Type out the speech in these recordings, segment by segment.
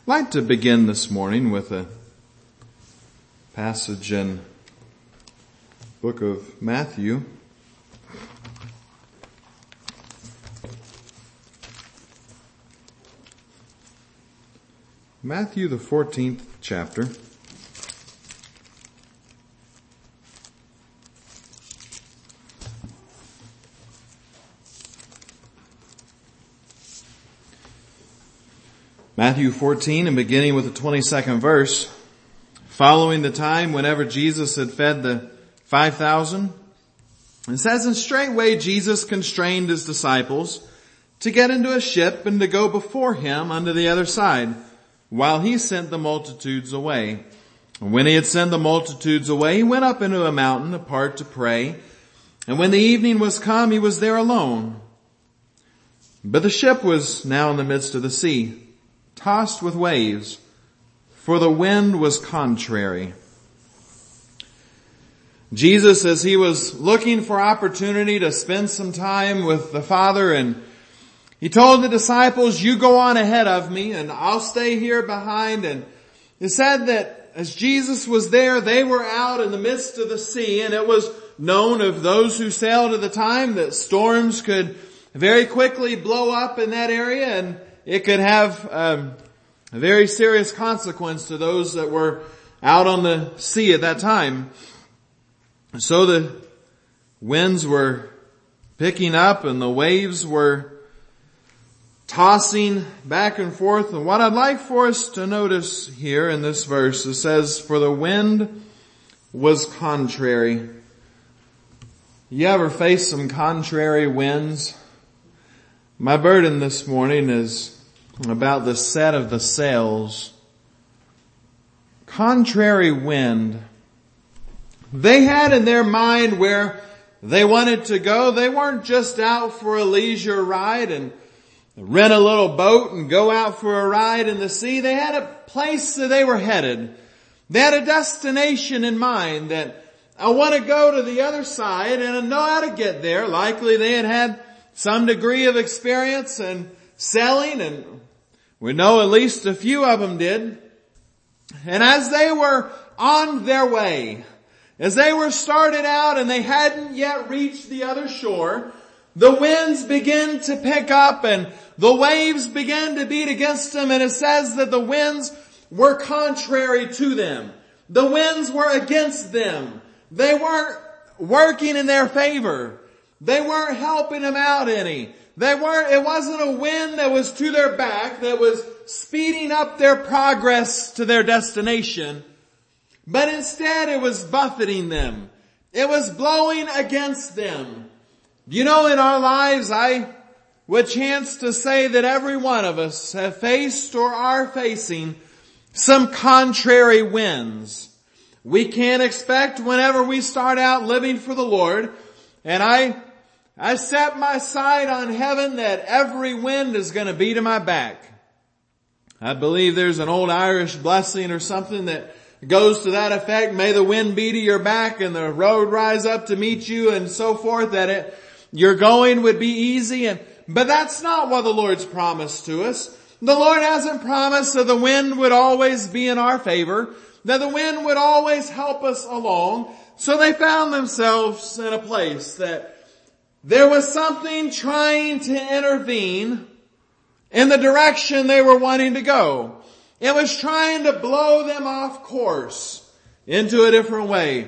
I'd like to begin this morning with a passage in the book of Matthew. Matthew, the 14th chapter. Matthew 14, and beginning with the 22nd verse. Following the time whenever Jesus had fed the 5,000, it says, "And straightway Jesus constrained his disciples to get into a ship and to go before him unto the other side, while he sent the multitudes away. And when he had sent the multitudes away, he went up into a mountain apart to pray. And when the evening was come, he was there alone. But the ship was now in the midst of the sea, tossed with waves, for the wind was contrary." Jesus, as he was looking for opportunity to spend some time with the Father, and he told the disciples, "You go on ahead of me and I'll stay here behind." And it said that as Jesus was there, they were out in the midst of the sea, and it was known of those who sailed at the time that storms could very quickly blow up in that area, and it could have a very serious consequence to those that were out on the sea at that time. So the winds were picking up and the waves were tossing back and forth. And what I'd like for us to notice here in this verse, it says, "For the wind was contrary." You ever face some contrary winds? My burden this morning is about the set of the sails. Contrary wind. They had in their mind where they wanted to go. They weren't just out for a leisure ride and rent a little boat and go out for a ride in the sea. They had a place that they were headed. They had a destination in mind that I want to go to the other side and I know how to get there. Likely they had had some degree of experience in sailing, and we know at least a few of them did. And as they were on their way, as they were started out and they hadn't yet reached the other shore, the winds began to pick up and the waves began to beat against them, and it says that the winds were contrary to them. The winds were against them. They weren't working in their favor. They weren't helping them out any. It wasn't a wind that was to their back, that was speeding up their progress to their destination. But instead it was buffeting them. It was blowing against them. You know, in our lives, I would chance to say that every one of us have faced or are facing some contrary winds. We can't expect whenever we start out living for the Lord, and I set my sight on heaven that every wind is going to be to my back. I believe there's an old Irish blessing or something that goes to that effect. May the wind be to your back and the road rise up to meet you and so forth, that your going would be easy. But that's not what the Lord's promised to us. The Lord hasn't promised that the wind would always be in our favor, that the wind would always help us along. So they found themselves in a place that there was something trying to intervene in the direction they were wanting to go. It was trying to blow them off course into a different way.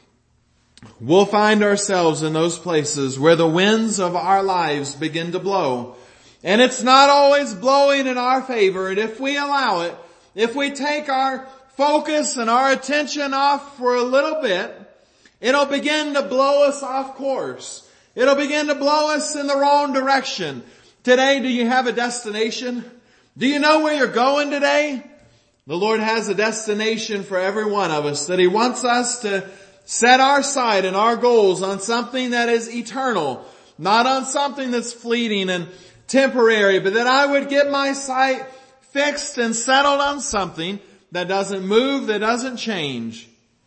We'll find ourselves in those places where the winds of our lives begin to blow. And it's not always blowing in our favor. And if we allow it, if we take our focus and our attention off for a little bit, it'll begin to blow us off course. It'll begin to blow us in the wrong direction. Today, do you have a destination? Do you know where you're going today? The Lord has a destination for every one of us, that He wants us to set our sight and our goals on something that is eternal, not on something that's fleeting and temporary, but that I would get my sight fixed and settled on something that doesn't move, that doesn't change.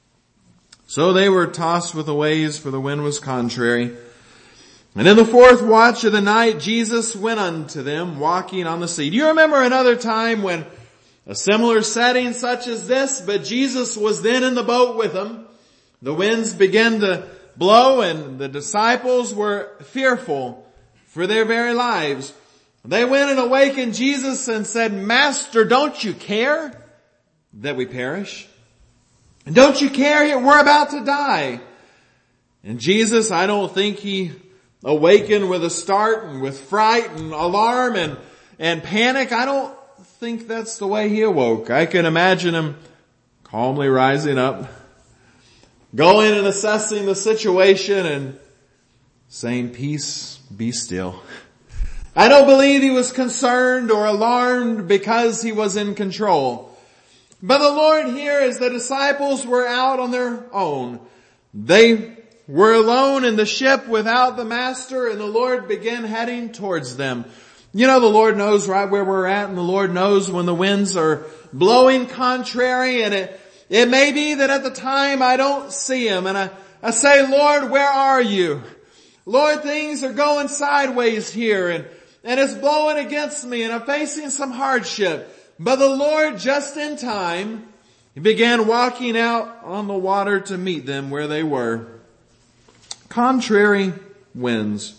So they were tossed with the waves, for the wind was contrary. And in the fourth watch of the night, Jesus went unto them, walking on the sea. Do you remember another time when a similar setting such as this, but Jesus was then in the boat with them. The winds began to blow and the disciples were fearful for their very lives. They went and awakened Jesus and said, Master, don't you care that we perish? And don't you care we're about to die? And Jesus, I don't think he awakened with a start and with fright and alarm and panic. I don't think that's the way he awoke. I can imagine him calmly rising up, going and assessing the situation and saying, peace, be still. I don't believe he was concerned or alarmed because he was in control. But the Lord here, as the disciples were out on their own, they were alone in the ship without the Master, and the Lord began heading towards them. You know, the Lord knows right where we're at, and the Lord knows when the winds are blowing contrary, and it may be that at the time I don't see him, and I say, Lord, where are you? Lord, things are going sideways here, and it's blowing against me, and I'm facing some hardship. But the Lord, just in time, he began walking out on the water to meet them where they were. Contrary winds.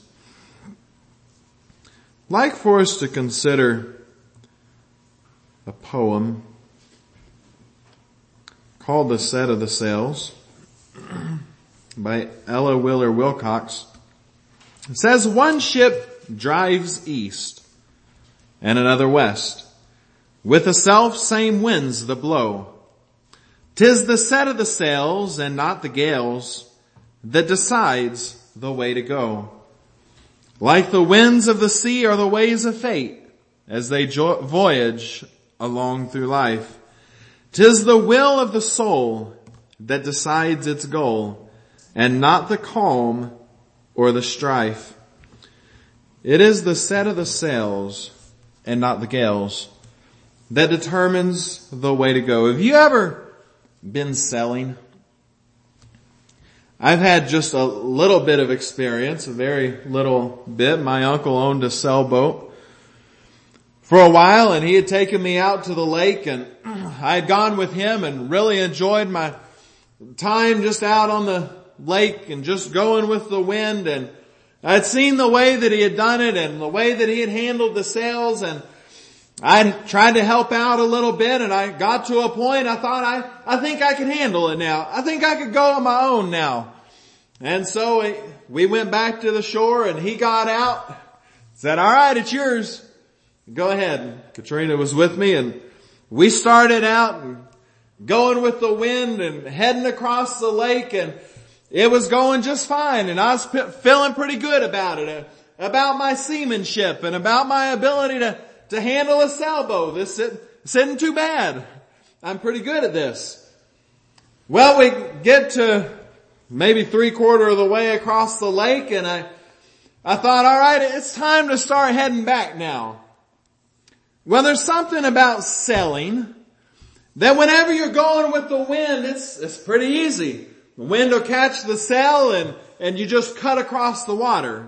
I'd like for us to consider a poem called The Set of the Sails by Ella Wheeler Wilcox. It says, one ship drives east and another west, with the self same winds that blow. 'Tis the set of the sails and not the gales that decides the way to go. Like the winds of the sea are the ways of fate as they voyage along through life. 'Tis the will of the soul that decides its goal, and not the calm or the strife. It is the set of the sails and not the gales that determines the way to go. Have you ever been sailing? I've had just a little bit of experience, a very little bit. My uncle owned a sailboat for a while, and he had taken me out to the lake, and I had gone with him and really enjoyed my time just out on the lake and just going with the wind. And I'd seen the way that he had done it and the way that he had handled the sails, and I tried to help out a little bit, and I got to a point I thought, I think I can handle it now. I think I could go on my own now. And so we went back to the shore, and he got out, said, all right, it's yours. Go ahead. And Katrina was with me, and we started out and going with the wind and heading across the lake, and it was going just fine, and I was feeling pretty good about it, about my seamanship and about my ability to handle a sailboat. This isn't too bad. I'm pretty good at this. Well, we get to maybe 3/4 of the way across the lake, and I thought, all right, it's time to start heading back now. Well, there's something about sailing that whenever you're going with the wind, it's pretty easy. The wind will catch the sail and you just cut across the water.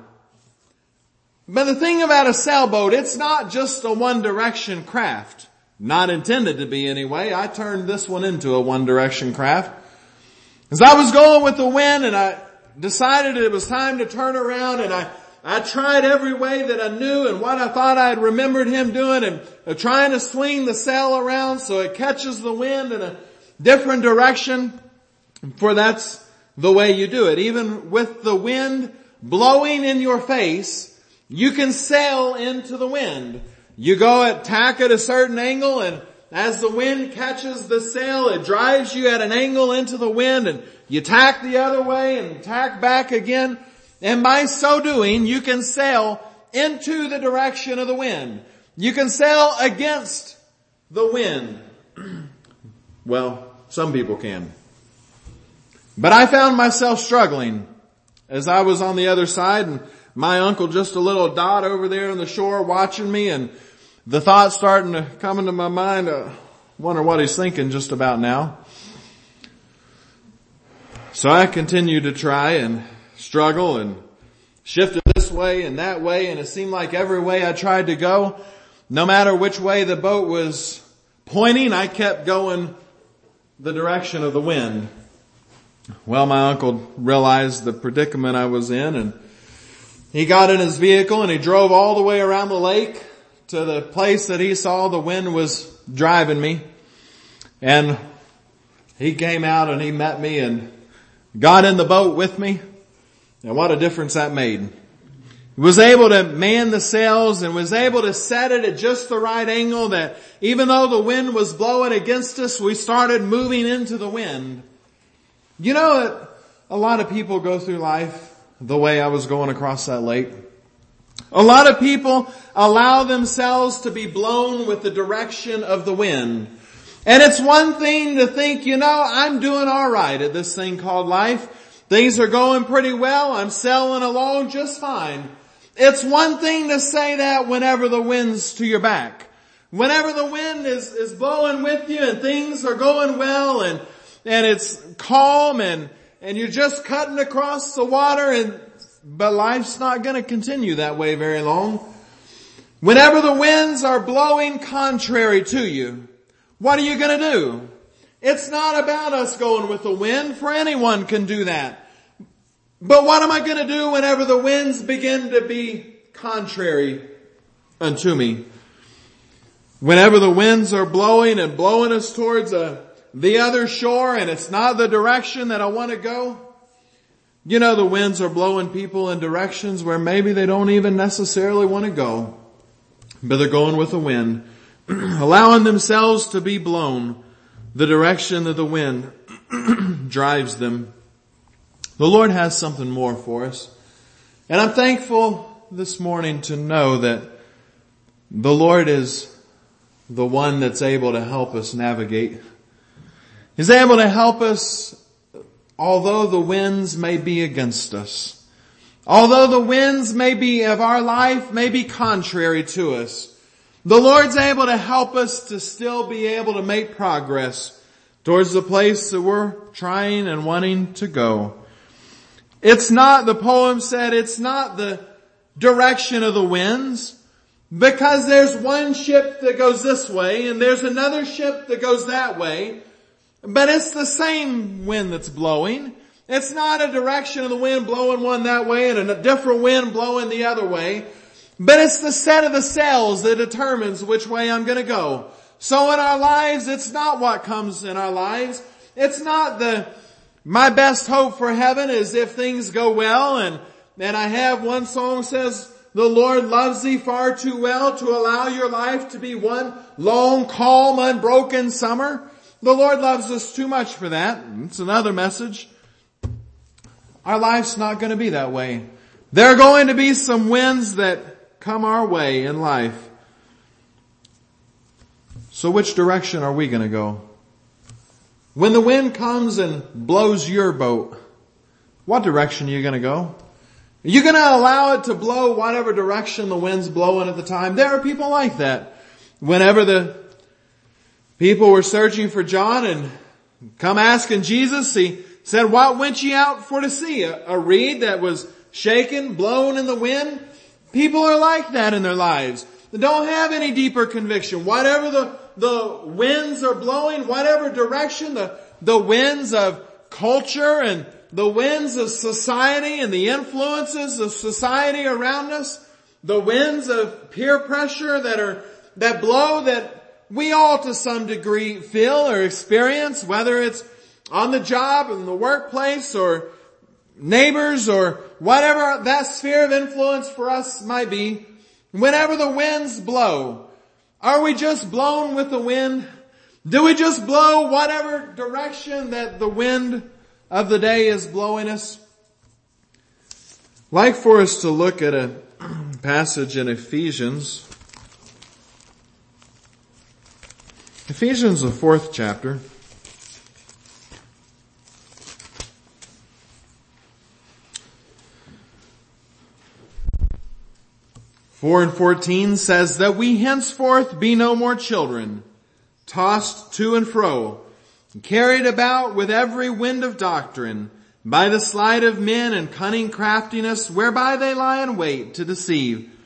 But the thing about a sailboat, it's not just a one-direction craft. Not intended to be anyway. I turned this one into a one-direction craft. As I was going with the wind, and I decided it was time to turn around, and I tried every way that I knew and what I thought I had remembered him doing, and trying to swing the sail around so it catches the wind in a different direction. For that's the way you do it. Even with the wind blowing in your face, you can sail into the wind. You go tack at a certain angle, and as the wind catches the sail, it drives you at an angle into the wind, and you tack the other way and tack back again. And by so doing, you can sail into the direction of the wind. You can sail against the wind. Well, some people can. But I found myself struggling as I was on the other side, and my uncle just a little dot over there on the shore watching me, and the thought starting to come into my mind, wonder what he's thinking just about now. So I continued to try and struggle and shifted this way and that way, and it seemed like every way I tried to go, no matter which way the boat was pointing, I kept going the direction of the wind. Well, my uncle realized the predicament I was in, and he got in his vehicle and he drove all the way around the lake to the place that he saw the wind was driving me. And he came out and he met me and got in the boat with me. And what a difference that made. He was able to man the sails and was able to set it at just the right angle that even though the wind was blowing against us, we started moving into the wind. You know that a lot of people go through life the way I was going across that lake. A lot of people allow themselves to be blown with the direction of the wind. And it's one thing to think, I'm doing all right at this thing called life. Things are going pretty well. I'm sailing along just fine. It's one thing to say that whenever the wind's to your back. Whenever the wind is blowing with you and things are going well and it's calm and you're just cutting across the water but life's not going to continue that way very long. Whenever the winds are blowing contrary to you, what are you going to do? It's not about us going with the wind, for anyone can do that. But what am I going to do whenever the winds begin to be contrary unto me? Whenever the winds are blowing and blowing us towards the other shore and it's not the direction that I want to go. The winds are blowing people in directions where maybe they don't even necessarily want to go. But they're going with the wind, allowing themselves to be blown the direction that the wind drives them. The Lord has something more for us. And I'm thankful this morning to know that the Lord is the one that's able to help us navigate. He's able to help us although the winds may be against us. Although the winds of our life may be contrary to us. The Lord's able to help us to still be able to make progress towards the place that we're trying and wanting to go. The poem said, it's not the direction of the winds, because there's one ship that goes this way and there's another ship that goes that way, but it's the same wind that's blowing. It's not a direction of the wind blowing one that way and a different wind blowing the other way, but it's the set of the sails that determines which way I'm going to go. So in our lives, it's not what comes in our lives. It's not my best hope for heaven is if things go well and I have one song says, the Lord loves thee far too well to allow your life to be one long, calm, unbroken summer. The Lord loves us too much for that. It's another message. Our life's not going to be that way. There are going to be some winds that come our way in life. So which direction are we going to go? When the wind comes and blows your boat, what direction are you going to go? Are you going to allow it to blow whatever direction the wind's blowing at the time? There are people like that. Whenever the people were searching for John and come asking Jesus, he said, what went ye out for to see? A reed that was shaken, blown in the wind? People are like that in their lives. They don't have any deeper conviction. Whatever the winds are blowing, whatever direction, the winds of culture and the winds of society and the influences of society around us, the winds of peer pressure that blow that we all to some degree feel or experience, whether it's on the job, in the workplace, or neighbors, or whatever that sphere of influence for us might be. Whenever the winds blow, are we just blown with the wind? Do we just blow whatever direction that the wind of the day is blowing us? I'd like for us to look at a passage in Ephesians. Ephesians, the 4th chapter. Four and 14 says that we henceforth be no more children, tossed to and fro, carried about with every wind of doctrine, by the sleight of men and cunning craftiness, whereby they lie in wait to deceive.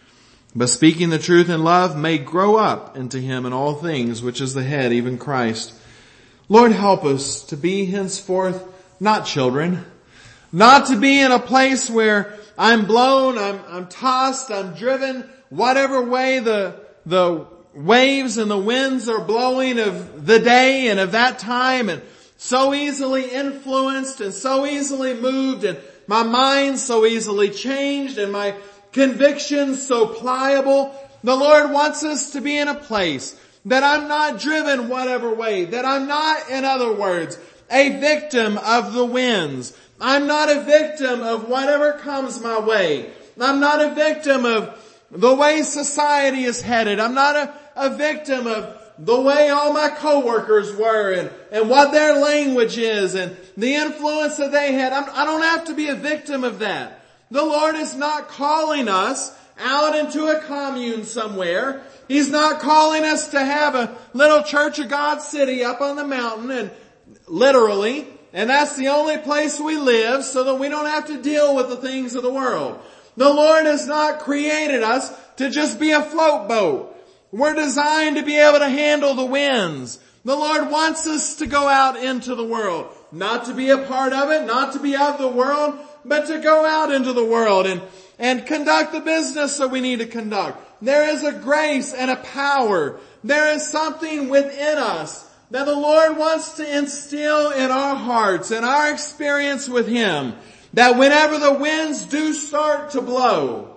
but speaking the truth in love may grow up into him in all things, which is the head, even Christ. Lord, help us to be henceforth not children, not to be in a place where I'm blown, I'm tossed, I'm driven, whatever way the waves and the winds are blowing of the day and of that time, and so easily influenced and so easily moved, and my mind so easily changed and my convictions so pliable. The Lord wants us to be in a place that I'm not driven whatever way, that I'm not, in other words, a victim of the winds. I'm not a victim of whatever comes my way. I'm not a victim of the way society is headed. I'm not a victim of the way all my coworkers were and what their language is and the influence that they had. I don't have to be a victim of that. The Lord is not calling us out into a commune somewhere. He's not calling us to have a little Church of God city up on the mountain, and literally, and that's the only place we live so that we don't have to deal with the things of the world. The Lord has not created us to just be a float boat. We're designed to be able to handle the winds. The Lord wants us to go out into the world. Not to be a part of it, not to be of the world, but to go out into the world and conduct the business that we need to conduct. There is a grace and a power. There is something within us that the Lord wants to instill in our hearts and our experience with Him, that whenever the winds do start to blow,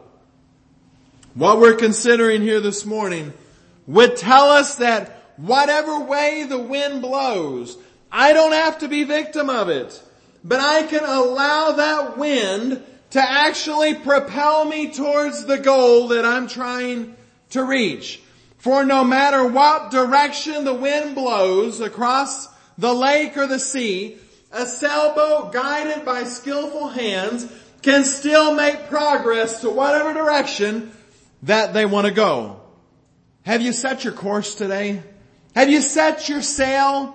what we're considering here this morning would tell us that whatever way the wind blows, I don't have to be victim of it, but I can allow that wind to actually propel me towards the goal that I'm trying to reach. For no matter what direction the wind blows across the lake or the sea, a sailboat guided by skillful hands can still make progress to whatever direction that they want to go. Have you set your course today? Have you set your sail?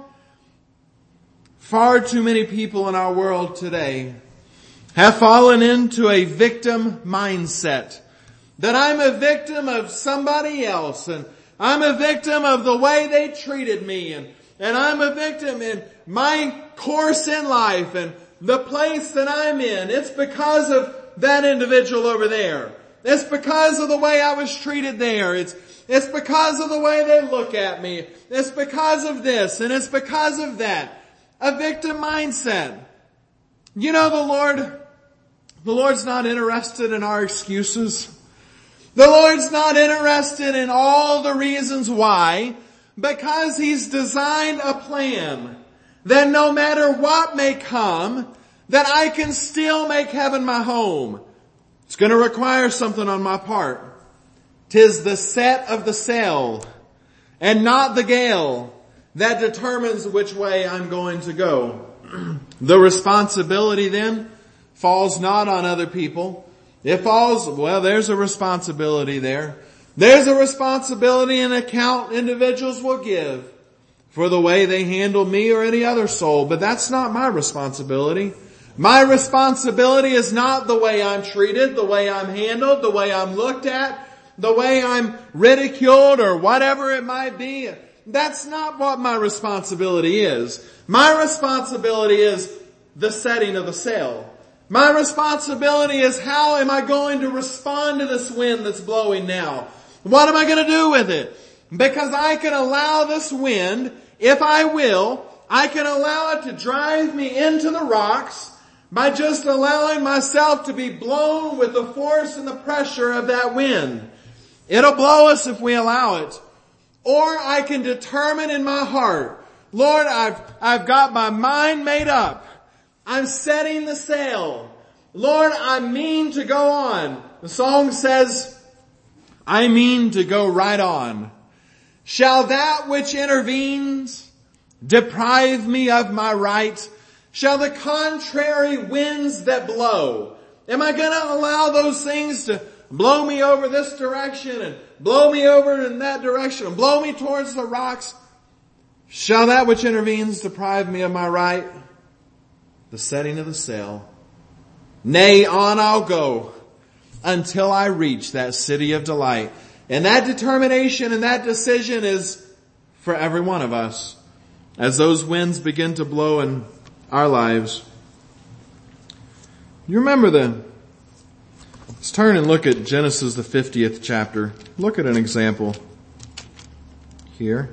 Far too many people in our world today have fallen into a victim mindset. That I'm a victim of somebody else, and I'm a victim of the way they treated me, and I'm a victim in my course in life and the place that I'm in. It's because of that individual over there. It's because of the way I was treated there. It's because of the way they look at me. It's because of this and it's because of that. A victim mindset. You know, the Lord's not interested in our excuses. The Lord's not interested in all the reasons why, because He's designed a plan that no matter what may come, that I can still make heaven my home. It's going to require something on my part. 'Tis the set of the sail and not the gale that determines which way I'm going to go. The responsibility then falls not on other people. It falls, well, there's a responsibility there. There's a responsibility and account individuals will give for the way they handle me or any other soul, but that's not my responsibility. My responsibility is not the way I'm treated, the way I'm handled, the way I'm looked at, the way I'm ridiculed or whatever it might be. That's not what my responsibility is. My responsibility is the setting of the sail. My responsibility is how am I going to respond to this wind that's blowing now? What am I going to do with it? Because I can allow this wind, if I will, I can allow it to drive me into the rocks by just allowing myself to be blown with the force and the pressure of that wind. It'll blow us if we allow it. Or I can determine in my heart, Lord, I've got my mind made up. I'm setting the sail. Lord, I mean to go on. The song says, I mean to go right on. Shall that which intervenes deprive me of my right? Shall the contrary winds that blow, am I going to allow those things to blow me over this direction and blow me over in that direction and blow me towards the rocks? Shall that which intervenes deprive me of my right? The setting of the sail. Nay, on I'll go until I reach that city of delight. And that determination and that decision is for every one of us as those winds begin to blow in our lives. You remember let's turn and look at Genesis, the 50th chapter. Look at an example here.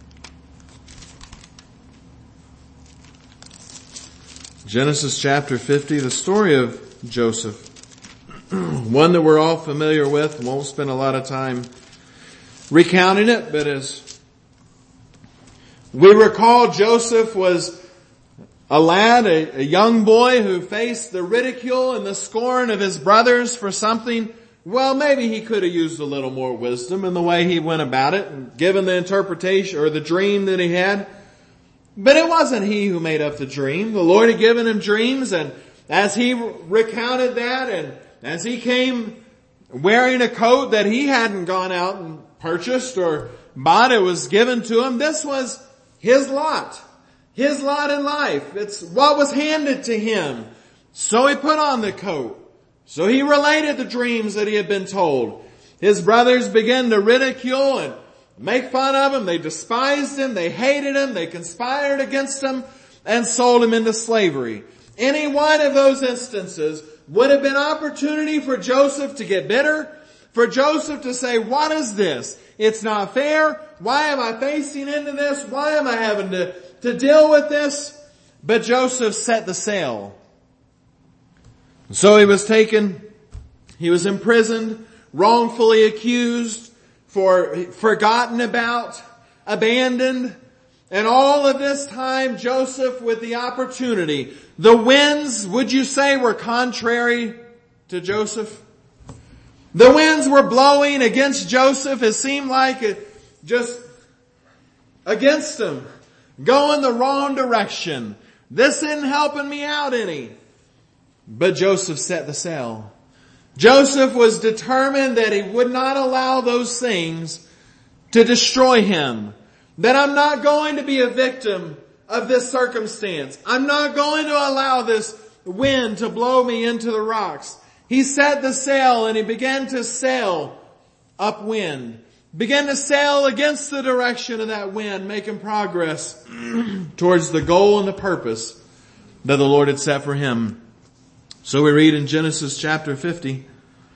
Genesis chapter 50, the story of Joseph. One that we're all familiar with. Won't spend a lot of time recounting it, but as we recall, Joseph was a lad, a young boy who faced the ridicule and the scorn of his brothers for something. Well, maybe he could have used a little more wisdom in the way he went about it and given the interpretation or the dream that he had. But it wasn't he who made up the dream. The Lord had given him dreams, and as he recounted that, and as he came wearing a coat that he hadn't gone out and purchased or bought, it was given to him. This was his lot in life. It's what was handed to him. So he put on the coat. So he related the dreams that he had been told. His brothers began to ridicule and make fun of him. They despised him. They hated him. They conspired against him and sold him into slavery. Any one of those instances would have been opportunity for Joseph to get bitter, for Joseph to say, what is this? It's not fair. Why am I facing into this? Why am I having to deal with this? But Joseph set the sail. So he was taken, he was imprisoned, wrongfully accused, forgotten about, abandoned. And all of this time, Joseph with the opportunity. The winds, would you say, were contrary to Joseph? The winds were blowing against Joseph. It seemed like it just against him, going the wrong direction. This isn't helping me out any. But Joseph set the sail. Joseph was determined that he would not allow those things to destroy him. That I'm not going to be a victim of this circumstance. I'm not going to allow this wind to blow me into the rocks. He set the sail and he began to sail upwind. Began to sail against the direction of that wind, making progress towards the goal and the purpose that the Lord had set for him. So we read in Genesis chapter 50,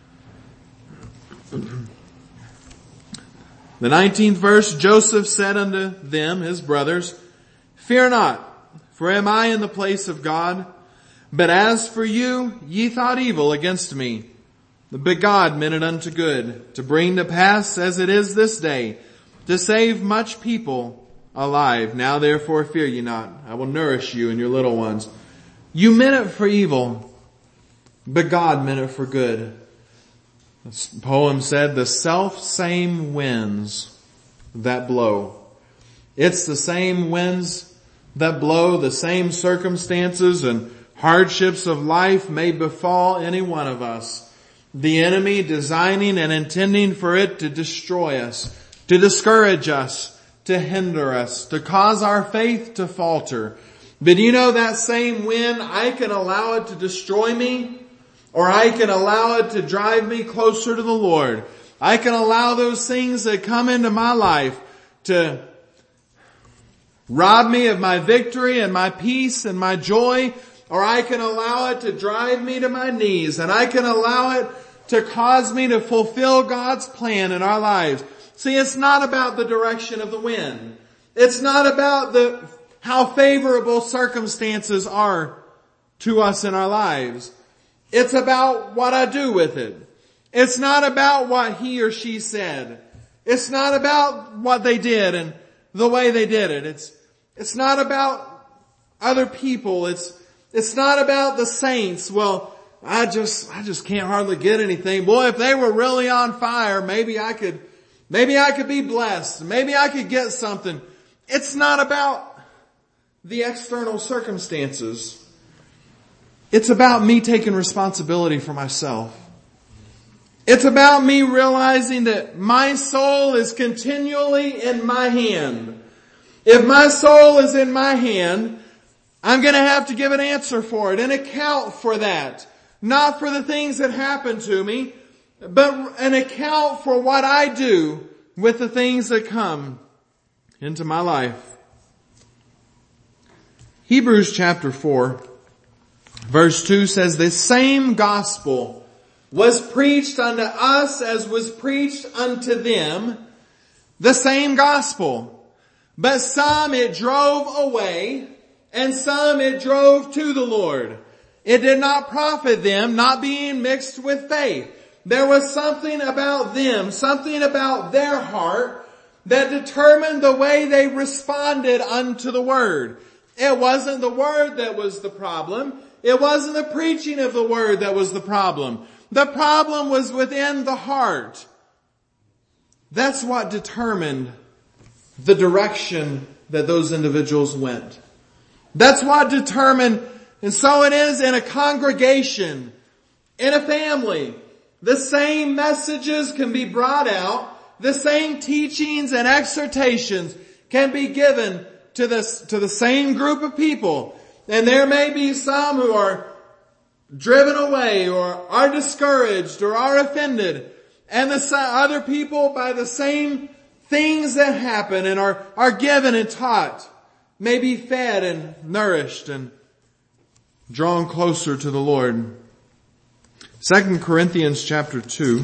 the 19th verse, Joseph said unto them, his brothers, fear not, for am I in the place of God? But as for you, ye thought evil against me. But God meant it unto good, to bring to pass as it is this day, to save much people alive. Now therefore fear ye not. I will nourish you and your little ones. You meant it for evil, but God meant it for good. This poem said, the self-same winds that blow. It's the same winds that blow, the same circumstances and hardships of life may befall any one of us. The enemy designing and intending for it to destroy us, to discourage us, to hinder us, to cause our faith to falter. But you know that same wind, I can allow it to destroy me, or I can allow it to drive me closer to the Lord. I can allow those things that come into my life to rob me of my victory and my peace and my joy, or I can allow it to drive me to my knees, and I can allow it to cause me to fulfill God's plan in our lives. See, it's not about the direction of the wind. It's not about how favorable circumstances are to us in our lives. It's about what I do with it. It's not about what he or she said. It's not about what they did and the way they did it. It's not about other people. It's not about the saints. Well, I just can't hardly get anything. Boy, if they were really on fire, maybe I could be blessed. Maybe I could get something. It's not about the external circumstances. It's about me taking responsibility for myself. It's about me realizing that my soul is continually in my hand. If my soul is in my hand, I'm going to have to give an answer for it, an account for that. Not for the things that happen to me, but an account for what I do with the things that come into my life. Hebrews chapter 4, verse 2 says, "The same gospel was preached unto us as was preached unto them." The same gospel. But some it drove away, and some it drove to the Lord. It did not profit them, not being mixed with faith. There was something about them, something about their heart that determined the way they responded unto the word. It wasn't the word that was the problem. It wasn't the preaching of the word that was the problem. The problem was within the heart. That's what determined the direction that those individuals went. That's what determined, and so it is in a congregation, in a family. The same messages can be brought out. The same teachings and exhortations can be given to the same group of people. And there may be some who are driven away or are discouraged or are offended. And the other people, by the same things that happen and are given and taught, may be fed and nourished and drawn closer to the Lord. 2 Corinthians chapter 2.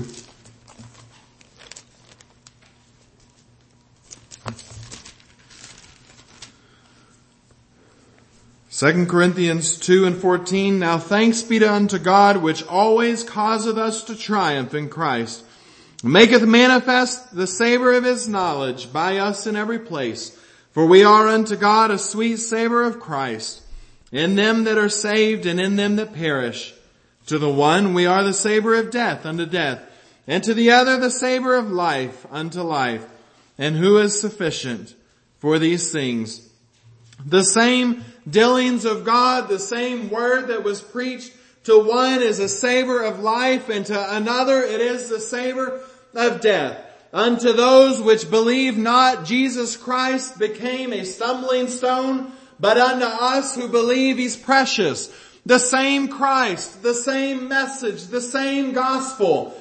Second Corinthians 2 and 14. "Now thanks be unto God, which always causeth us to triumph in Christ, maketh manifest the savor of his knowledge by us in every place. For we are unto God a sweet savor of Christ, in them that are saved and in them that perish. To the one we are the savor of death unto death, and to the other the savor of life unto life. And who is sufficient for these things? The same dealings of God, the same word that was preached to one is a savor of life, and to another it is the savor of death. Unto those which believe not, Jesus Christ became a stumbling stone, but unto us who believe he's precious." The same Christ, the same message, the same gospel.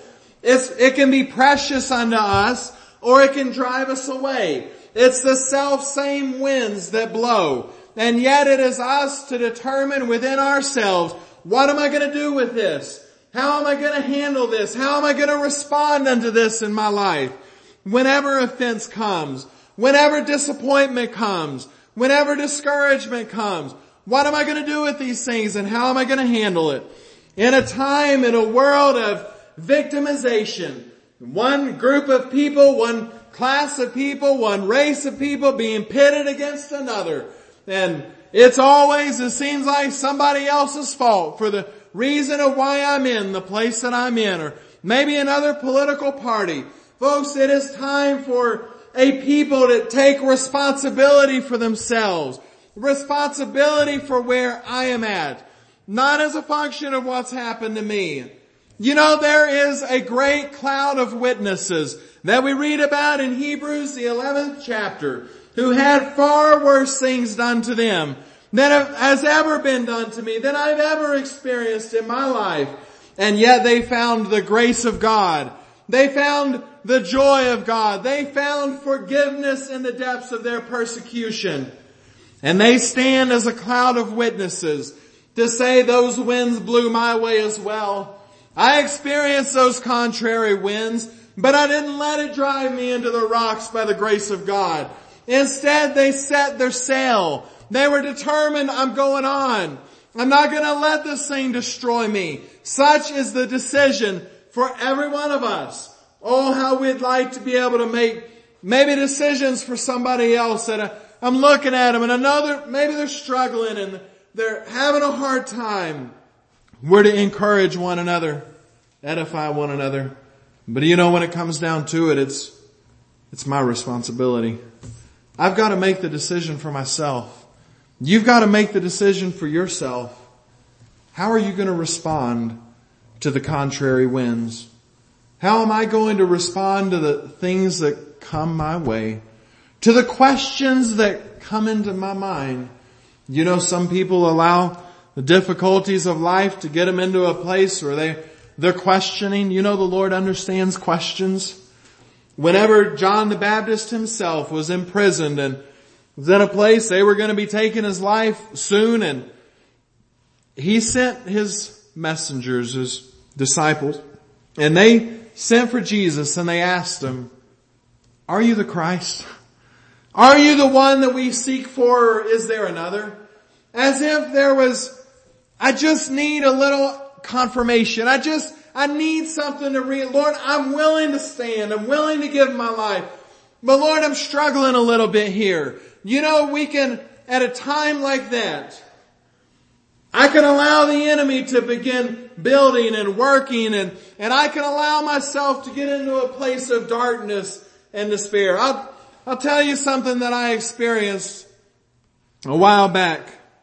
It can be precious unto us, or it can drive us away. It's the self-same winds that blow. And yet it is us to determine within ourselves, what am I going to do with this? How am I going to handle this? How am I going to respond unto this in my life? Whenever offense comes, whenever disappointment comes, whenever discouragement comes, what am I going to do with these things, and how am I going to handle it? In a time, in a world of victimization, one group of people, one class of people, one race of people being pitted against another. And it seems like somebody else's fault for the reason of why I'm in the place that I'm in, or maybe another political party. Folks, it is time for a people to take responsibility for themselves. Responsibility for where I am at. Not as a function of what's happened to me. You know, there is a great cloud of witnesses that we read about in Hebrews, the 11th chapter, who had far worse things done to them than has ever been done to me, than I've ever experienced in my life. And yet they found the grace of God. They found the joy of God. They found forgiveness in the depths of their persecution. And they stand as a cloud of witnesses to say those winds blew my way as well. I experienced those contrary winds, but I didn't let it drive me into the rocks by the grace of God. Instead, they set their sail. They were determined, I'm going on. I'm not going to let this thing destroy me. Such is the decision for every one of us. Oh, how we'd like to be able to make maybe decisions for somebody else that I'm looking at them, and another, maybe they're struggling and they're having a hard time. We're to encourage one another, edify one another. But you know, when it comes down to it, it's my responsibility. I've got to make the decision for myself. You've got to make the decision for yourself. How are you going to respond to the contrary winds? How am I going to respond to the things that come my way? To the questions that come into my mind? You know, some people allow the difficulties of life to get them into a place where they're questioning. You know the Lord understands questions. Whenever John the Baptist himself was imprisoned and was in a place they were going to be taking his life soon, and he sent his messengers, his disciples, and they sent for Jesus and they asked him, "Are you the Christ? Are you the one that we seek for, or is there another?" As if there was, I just need a little confirmation. I need something to read. Lord, I'm willing to stand. I'm willing to give my life. But Lord, I'm struggling a little bit here. You know, we can, at a time like that, I can allow the enemy to begin building and working, and I can allow myself to get into a place of darkness and despair. I'll tell you something that I experienced a while back.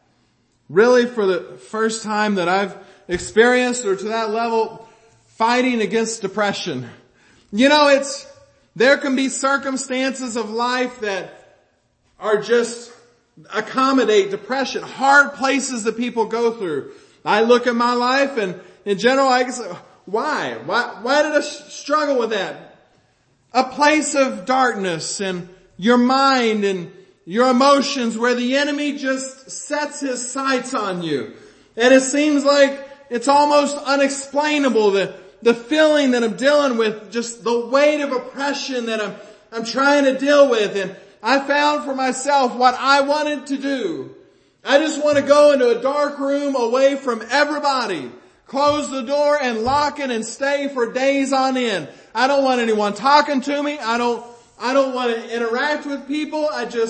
Really for the first time that I've experienced, or to that level, fighting against depression. You know, there can be circumstances of life that are just accommodate depression, hard places that people go through. I look at my life and in general I can say, why did I struggle with that? A place of darkness in your mind and your emotions where the enemy just sets his sights on you. And it seems like it's almost unexplainable, the feeling that I'm dealing with, just the weight of oppression that I'm trying to deal with. And I found for myself what I wanted to do. I just want to go into a dark room away from everybody, close the door and lock it and stay for days on end. I don't want anyone talking to me. I don't want to interact with people.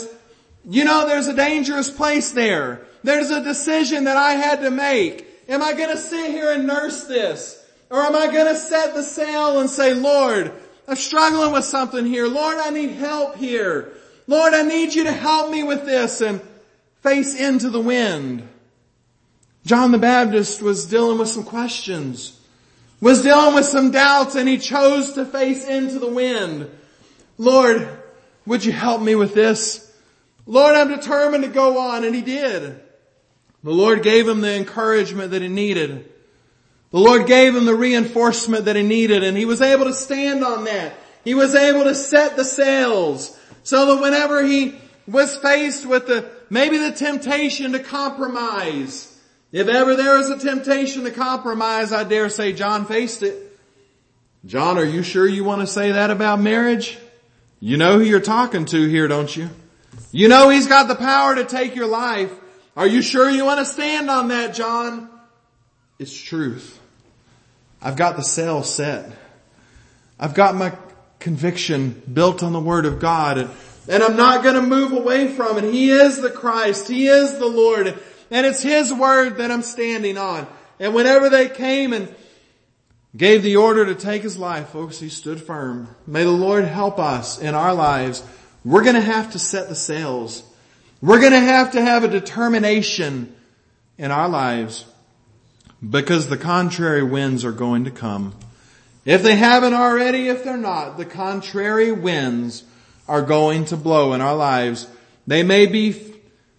There's a dangerous place there. There's a decision that I had to make. Am I going to sit here and nurse this? Or am I going to set the sail and say, Lord, I'm struggling with something here. Lord, I need help here. Lord, I need you to help me with this, and face into the wind. John the Baptist was dealing with some questions, was dealing with some doubts, and he chose to face into the wind. Lord, would you help me with this? Lord, I'm determined to go on, and he did. The Lord gave him the encouragement that he needed. The Lord gave him the reinforcement that he needed, and he was able to stand on that. He was able to set the sails so that whenever he was faced with maybe the temptation to compromise, if ever there was a temptation to compromise, I dare say John faced it. John, are you sure you want to say that about marriage? You know who you're talking to here, don't you? You know he's got the power to take your life. Are you sure you want to stand on that, John? It's truth. I've got the sail set. I've got my conviction built on the Word of God, and I'm not going to move away from it. He is the Christ. He is the Lord. And it's His Word that I'm standing on. And whenever they came and gave the order to take his life, folks, he stood firm. May the Lord help us in our lives. We're going to have to set the sails. We're going to have a determination in our lives, because the contrary winds are going to come. If they haven't already, if they're not, the contrary winds are going to blow in our lives. They may be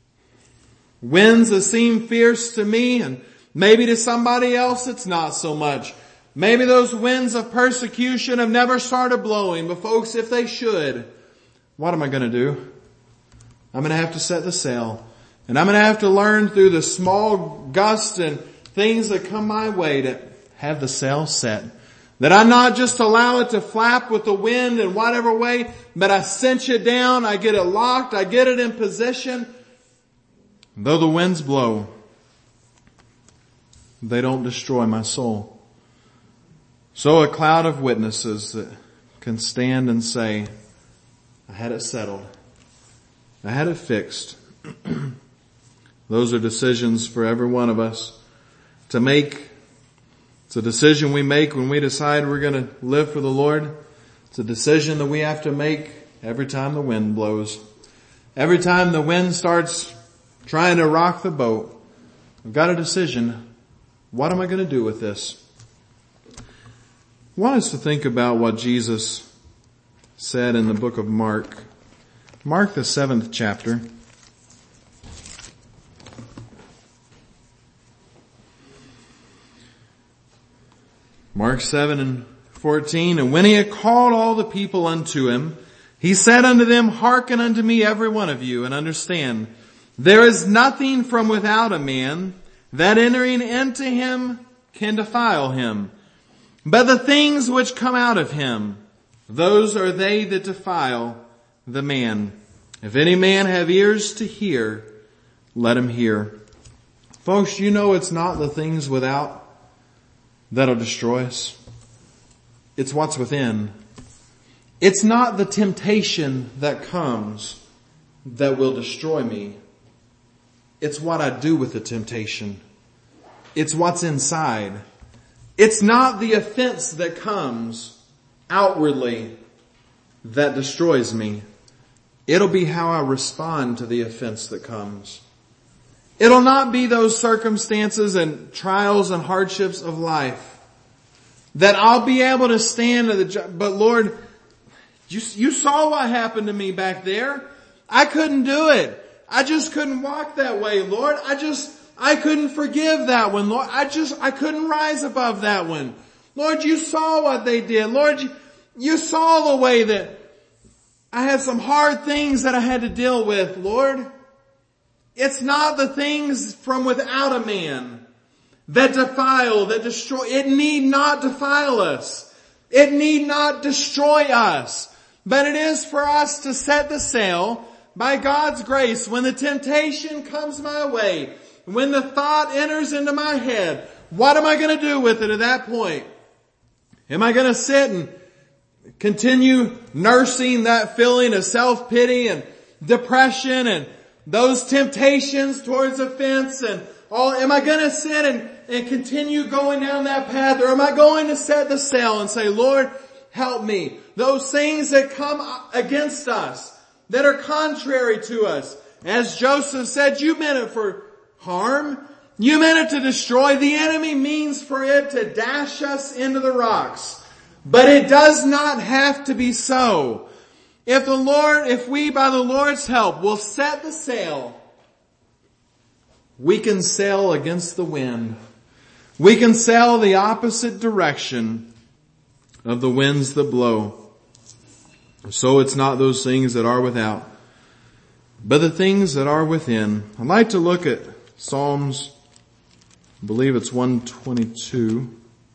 winds that seem fierce to me, and maybe to somebody else it's not so much. Maybe those winds of persecution have never started blowing, but folks, if they should, what am I going to do? I'm going to have to set the sail, and I'm going to have to learn through the small gusts and things that come my way to have the sail set. That I not just allow it to flap with the wind in whatever way, but I cinch it down, I get it locked, I get it in position. Though the winds blow, they don't destroy my soul. So a cloud of witnesses that can stand and say, I had it settled. I had it fixed. Those are decisions for every one of us to make. It's a decision we make when we decide we're going to live for the Lord. It's a decision that we have to make every time the wind blows. Every time the wind starts trying to rock the boat, I've got a decision. What am I going to do with this? I want us to think about what Jesus said in the book of Mark. Mark, the 7th chapter. Mark 7:14, and when he had called all the people unto him, he said unto them, Hearken unto me every one of you, and understand, there is nothing from without a man that entering into him can defile him. But the things which come out of him, those are they that defile the man. If any man have ears to hear, let him hear. Folks, you know it's not the things without that'll destroy us. It's what's within. It's not the temptation that comes that will destroy me. It's what I do with the temptation. It's what's inside. It's not the offense that comes outwardly that destroys me. It'll be how I respond to the offense that comes. It'll not be those circumstances and trials and hardships of life that I'll be able to stand to but Lord, you saw what happened to me back there. I couldn't do it. I just couldn't walk that way, Lord. I couldn't forgive that one, Lord. I couldn't rise above that one. Lord, you saw what they did. Lord, you saw the way that I had some hard things that I had to deal with, Lord. It's not the things from without a man that defile, that destroy. It need not defile us. It need not destroy us. But it is for us to set the sail by God's grace when the temptation comes my way, when the thought enters into my head. What am I going to do with it at that point? Am I going to sit and continue nursing that feeling of self-pity and depression and those temptations towards offense and all? Am I going to sit and continue going down that path, or am I going to set the sail and say, Lord, help me? Those things that come against us, that are contrary to us. As Joseph said, you meant it for harm. You meant it to destroy. The enemy means for it to dash us into the rocks. But it does not have to be so. If we by the Lord's help will set the sail, we can sail against the wind. We can sail the opposite direction of the winds that blow. So it's not those things that are without, but the things that are within. I'd like to look at Psalms, I believe it's 122.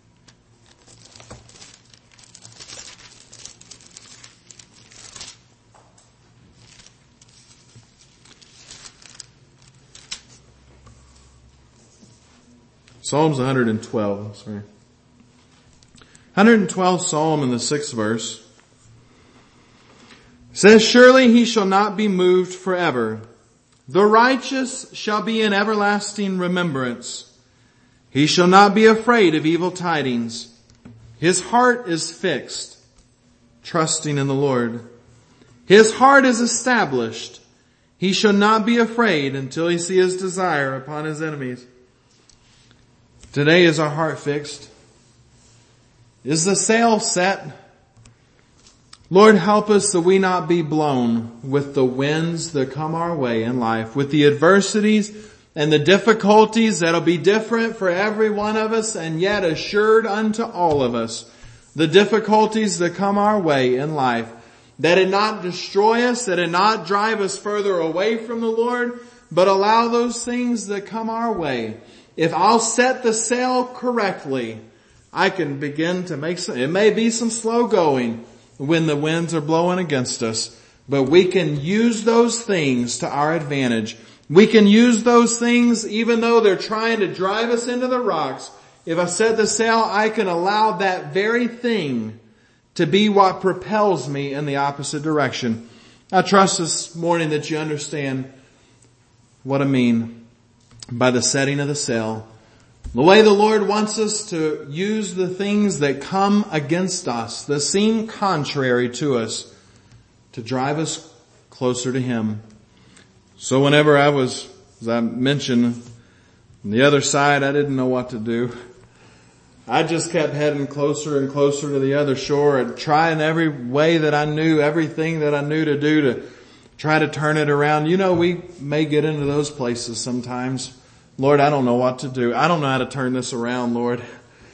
Psalms 112, sorry. 112th Psalm in the 6th verse says, Surely he shall not be moved forever. The righteous shall be in everlasting remembrance. He shall not be afraid of evil tidings. His heart is fixed, trusting in the Lord. His heart is established. He shall not be afraid until he see his desire upon his enemies. Today, is our heart fixed? Is the sail set? Lord, help us that we not be blown with the winds that come our way in life, with the adversities and the difficulties that'll be different for every one of us and yet assured unto all of us. The difficulties that come our way in life, that it not destroy us, that it not drive us further away from the Lord, but allow those things that come our way. If I'll set the sail correctly, I can begin to make it may be some slow going when the winds are blowing against us, but we can use those things to our advantage. We can use those things even though they're trying to drive us into the rocks. If I set the sail, I can allow that very thing to be what propels me in the opposite direction. I trust this morning that you understand what I mean by the setting of the sail. The way the Lord wants us to use the things that come against us, that seem contrary to us, to drive us closer to Him. So whenever I was, as I mentioned, on the other side, I didn't know what to do. I just kept heading closer and closer to the other shore and trying every way that I knew, everything that I knew to do to try to turn it around. You know, we may get into those places sometimes. Lord, I don't know what to do. I don't know how to turn this around, Lord.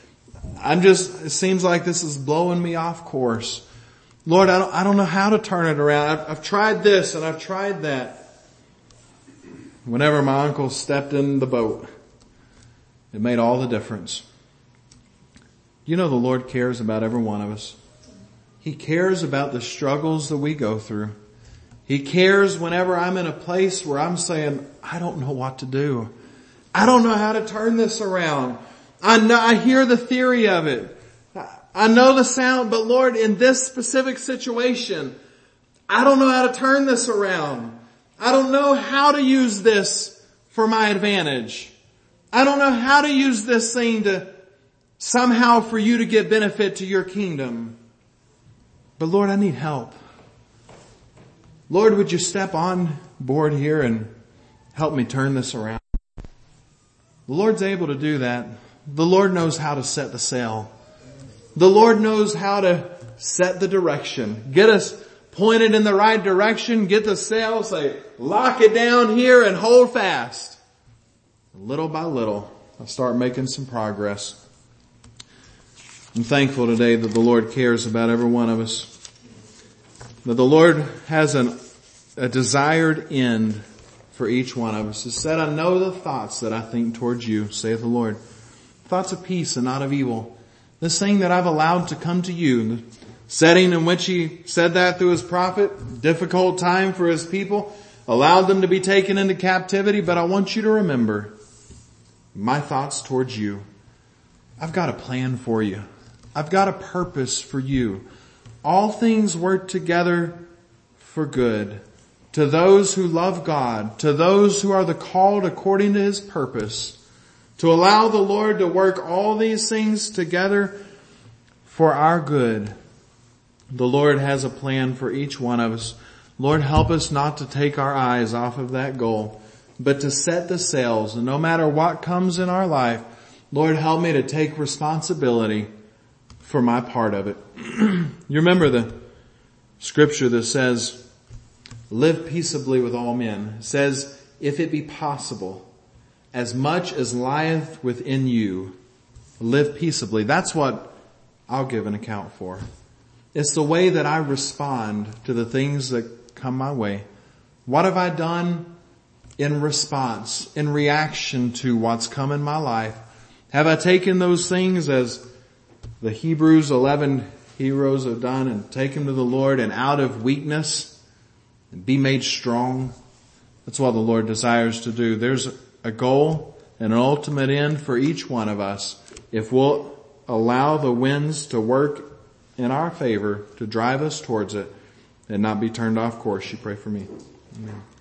it seems like this is blowing me off course. Lord, I don't know how to turn it around. I've tried this and I've tried that. Whenever my uncle stepped in the boat, it made all the difference. You know the Lord cares about every one of us. He cares about the struggles that we go through. He cares whenever I'm in a place where I'm saying, I don't know what to do. I don't know how to turn this around. I hear the theory of it. I know the sound, but Lord, in this specific situation, I don't know how to turn this around. I don't know how to use this for my advantage. I don't know how to use this thing to somehow for you to get benefit to your kingdom. But Lord, I need help. Lord, would you step on board here and help me turn this around? The Lord's able to do that. The Lord knows how to set the sail. The Lord knows how to set the direction. Get us pointed in the right direction. Get the sail, say, lock it down here and hold fast. Little by little, I'll start making some progress. I'm thankful today that the Lord cares about every one of us. That the Lord has a desired end for each one of us. It said, I know the thoughts that I think towards you, saith the Lord. Thoughts of peace and not of evil. This thing that I've allowed to come to you, the setting in which he said that through his prophet, difficult time for his people, allowed them to be taken into captivity, but I want you to remember my thoughts towards you. I've got a plan for you. I've got a purpose for you. All things work together for good to those who love God, to those who are the called according to his purpose, to allow the Lord to work all these things together for our good. The Lord has a plan for each one of us. Lord, help us not to take our eyes off of that goal, but to set the sails. And no matter what comes in our life, Lord, help me to take responsibility for my part of it. You remember the scripture that says, live peaceably with all men. It says, if it be possible, as much as lieth within you, live peaceably. That's what I'll give an account for. It's the way that I respond to the things that come my way. What have I done in response, in reaction to what's come in my life? Have I taken those things as the Hebrews 11 heroes have done and taken to the Lord and out of weakness and be made strong? That's what the Lord desires to do. There's a goal and an ultimate end for each one of us if we'll allow the winds to work in our favor to drive us towards it and not be turned off course. You pray for me. Amen.